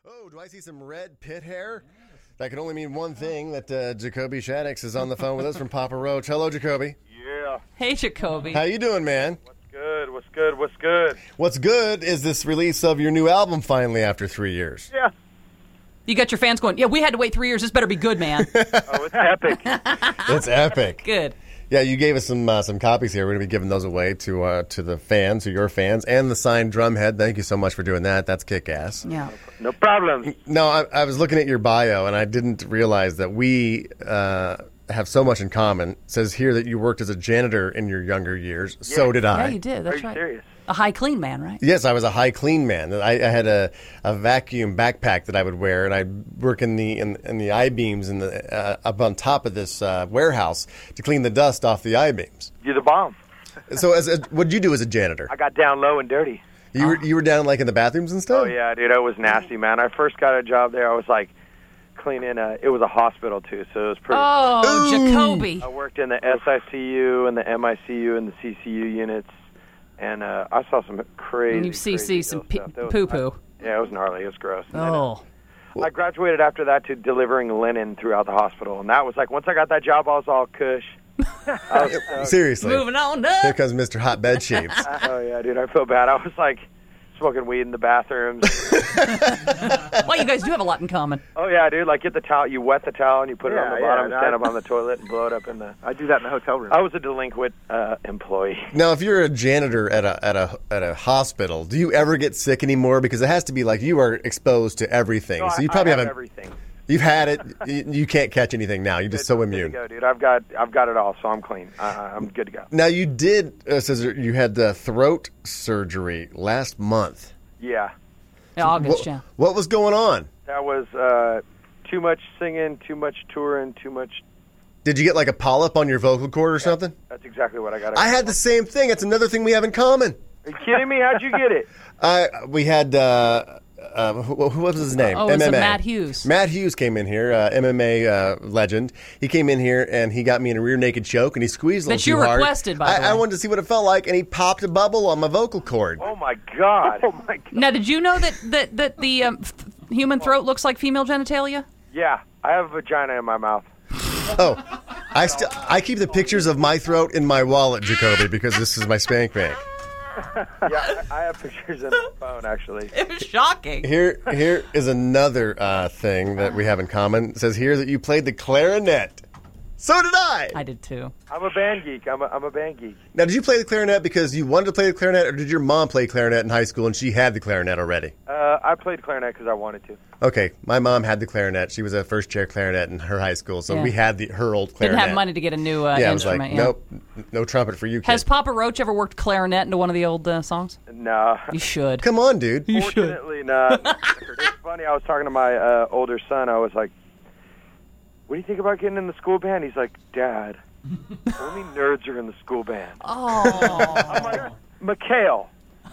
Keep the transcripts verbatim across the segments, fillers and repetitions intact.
Oh, do I see some red pit hair? That can only mean one thing, that uh, Jacoby Shaddix is on the phone with us from Papa Roach. Hello, Jacoby. Yeah. Hey, Jacoby. How you doing, man? What's good? What's good? What's good? What's good is this release of your new album finally after three years. Yeah. You got your fans going, yeah, we had to wait three years. This better be good, man. Oh, it's epic. It's epic. Good. Yeah, you gave us some uh, some copies here. We're going to be giving those away to uh, to the fans, to your fans, and the signed drumhead. Thank you so much for doing that. That's kick-ass. Yeah. No problem. No, I, I was looking at your bio, and I didn't realize that we uh, have so much in common. It says here that you worked as a janitor in your younger years. So did I. Yeah, you did. Are That's you right. serious? A high clean man, right? Yes, I was a high clean man. I, I had a, a vacuum backpack that I would wear, and I'd work in the in, in the I-beams in the uh, up on top of this uh, warehouse to clean the dust off the I-beams. You're the bomb. So, as a, what did you do as a janitor? I got down low and dirty. You were you were down like in the bathrooms and stuff? Oh, yeah, dude. It was nasty, man. I first got a job there. I was like cleaning a, it was a hospital, too, so it was pretty. Oh, Ooh. Jacoby. I worked in the S I C U and the M I C U and the C C U units, and uh, I saw some crazy, And you see, crazy see some ill pe- stuff. That was- poo-poo. Yeah, it was gnarly. It was gross. And then, uh, Oh. I graduated after that to delivering linen throughout the hospital, and that was like, once I got that job, I was all cush. I was so- Seriously. Moving on Here up. comes Mister Hot Bed Shapes. Oh, yeah, dude, I feel bad. I was like smoking weed in the bathrooms. Well, you guys do have a lot in common. Oh, yeah, dude, like get the towel, you wet the towel, and you put it on Yeah, the yeah, bottom and no, stand I- up on the toilet and blow it up in the... I do that in the hotel room. I was a delinquent uh, employee. Now, if you're a janitor at a at a at a hospital, do you ever get sick anymore? Because it has to be like you are exposed to everything, No, so you I- probably I have haven't. everything. You've had it. You, you can't catch anything now. You're just so Good to immune. go, dude. I've got, I've got it all, so I'm clean. Uh, I'm good to go. Now, you did. Uh, says you had the throat surgery last month. Yeah, August, What, yeah. what was going on? that was uh, too much singing, too much touring, too much... Did you get like a polyp on your vocal cord or something? That's exactly what I got. I had the same thing. It's another thing we have in common. Are you kidding me? How'd you get it? I we had uh, uh, who, who was his name? Oh, it was, uh, M M A. Matt Hughes. Matt Hughes came in here, uh, M M A uh, legend. He came in here and he got me in a rear naked choke and he squeezed a little That too you hard. requested, by the I, I way. wanted to see what it felt like, and he popped a bubble on my vocal cord. Oh, my God. Oh, my God. Now, did you know that, that, that the um, f- human throat looks like female genitalia? Yeah, I have a vagina in my mouth. Oh, I still I keep the pictures of my throat in my wallet, Jacoby, because this is my spank bank. Yeah, I I have pictures in my phone, actually. It was shocking. Here, here is another uh, thing that we have in common. It says here that you played the clarinet. So did I. I did too. I'm a band geek. I'm a, I'm a band geek. Now, did you play the clarinet because you wanted to play the clarinet, or did your mom play clarinet in high school and she had the clarinet already? Uh, I played clarinet because I wanted to. Okay, my mom had the clarinet. She was a first chair clarinet in her high school, so Yeah. we had the her old clarinet. Didn't have money to get a new uh, Yeah, I was like, instrument. yeah. nope, n- no trumpet for you, kid. Has Papa Roach ever worked clarinet into one of the old uh, songs? No. You should. Come on, dude. Fortunately not. It's funny, I was talking to my uh, older son. I was like, what do you think about getting in the school band? He's like, Dad, only nerds are in the school band. Oh. I'm like, Mikhail,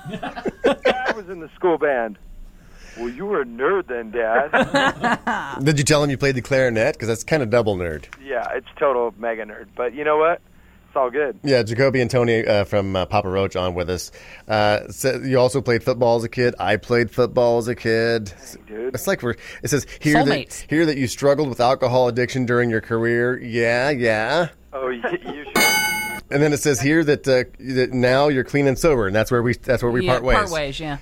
Dad was in the school band. Well, you were a nerd then, Dad. Did you tell him you played the clarinet? Because that's kind of double nerd. Yeah, it's total mega nerd. But you know what? It's all good. Yeah, Jacoby and Tony uh, from uh, Papa Roach on with us. Uh, so you also played football as a kid. I played football as a kid. dude. It's like we're. It says here that, Soulmates. here that you struggled with alcohol addiction during your career. Yeah, yeah. Oh, you, you should. And then it says here that uh, that now you're clean and sober, and that's where we that's where we yeah, part ways. Part ways, yeah.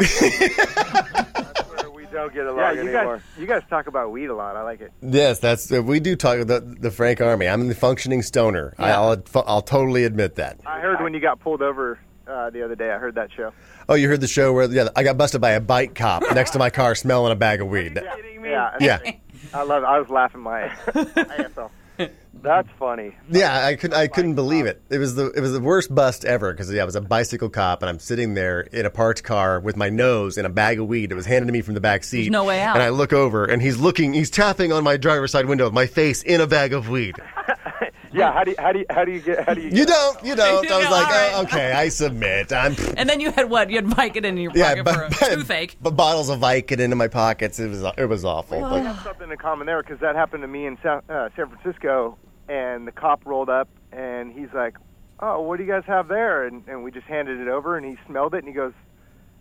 That's where we don't get yeah, along you anymore. guys, you guys talk about weed a lot. I like it. Yes, that's uh, we do talk the the Frank Army. I'm the functioning stoner. I, Yeah. I'll I'll totally admit that. I heard when you got pulled over uh, the other day. I heard that show. Oh, you heard the show where yeah I got busted by a bike cop next to my car smelling a bag of weed. Are you kidding me? Yeah, Yeah. I love it. I was laughing my ass off. That's funny. Yeah, I could I couldn't believe it. It was the it was the worst bust ever because yeah, I was a bicycle cop and I'm sitting there in a parked car with my nose in a bag of weed that was handed to me from the back seat. There's no way out. And I look over and he's looking, he's tapping on my driver's side window with my face in a bag of weed. Yeah. How do you, how do you, how do you get how do you? You don't, you don't. You I was go, like, all right. oh, okay, I submit. I'm And then you had what? You had Vicodin in your yeah, pocket for a toothache. but bottles of Vicodin into my pockets. It was it was awful. I But have something in common there because that happened to me in San, uh, San Francisco, and the cop rolled up and he's like, "Oh, what do you guys have there?" And, and we just handed it over, and he smelled it, and he goes,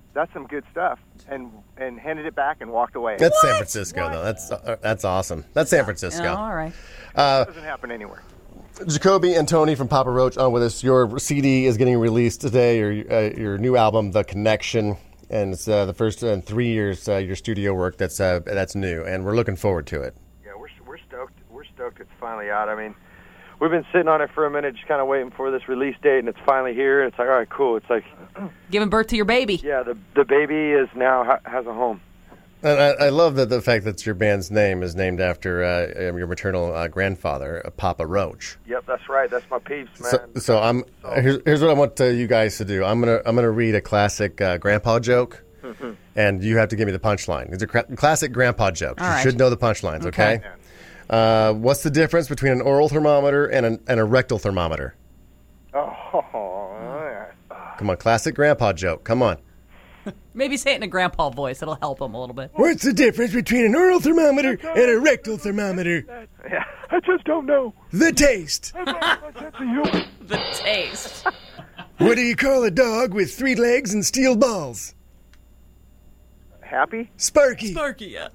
that's some good stuff, and and handed it back and walked away. That's San Francisco, though. That's uh, that's awesome. That's San Francisco. Oh, all right. Uh, It doesn't happen anywhere. Jacoby and Tony from Papa Roach on with us. Your C D is getting released today, your uh, your new album, The Connection, and it's uh, the first in three years uh, your studio work that's uh, that's new, and we're looking forward to it. Yeah, we're we're stoked. We're stoked it's finally out. I mean, we've been sitting on it for a minute, just kind of waiting for this release date, and it's finally here. And it's like, all right, cool. It's like, Giving birth to your baby. yeah, the the baby is now ha- has a home. And I, I love that the fact that your band's name is named after uh, your maternal uh, grandfather, uh, Papa Roach. Yep, that's right. That's my peeps, man. So, so I'm here's, here's what I want uh, you guys to do. I'm gonna I'm gonna read a classic uh, grandpa joke, and you have to give me the punchline. It's a cra- classic grandpa joke. All You right. should know the punchlines. Okay. Okay. Uh, what's the difference between an oral thermometer and, an, and a rectal thermometer? Oh, Come on, classic grandpa joke. Come on. Maybe say it in a grandpa voice. It'll help him a little bit. What's the difference between an oral thermometer and a rectal thermometer? yeah. I just don't know. The taste. The taste. What do you call a dog with three legs and steel balls? Happy? Sparky. Sparky, yeah.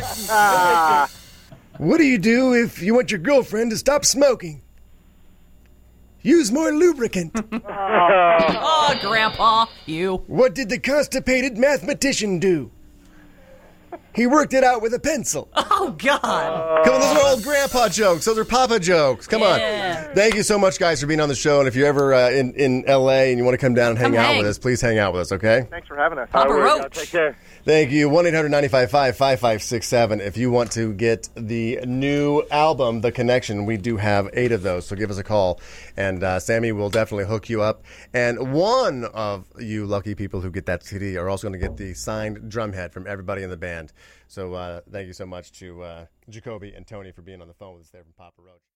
What do you do if you want your girlfriend to stop smoking? Use more lubricant. Oh, grandpa, you. What did the constipated mathematician do? He worked it out with a pencil. Oh, God. Come on, those are old grandpa jokes. Those are papa jokes. Come Yeah. on. Thank you so much, guys, for being on the show. And if you're ever uh, in, in L A and you want to come down and hang Come out hang. with us, please hang out with us, okay? Thanks for having us. Papa All right, Roach. y'all take care. Thank you. one eight hundred nine five five five five six seven. If you want to get the new album, The Connection, we do have eight of those, so give us a call. And uh, Sammy will definitely hook you up. And one of you lucky people who get that C D are also going to get the signed drum head from everybody in the band. So uh, thank you so much to uh, Jacoby and Tony for being on the phone with us there from Papa Roach.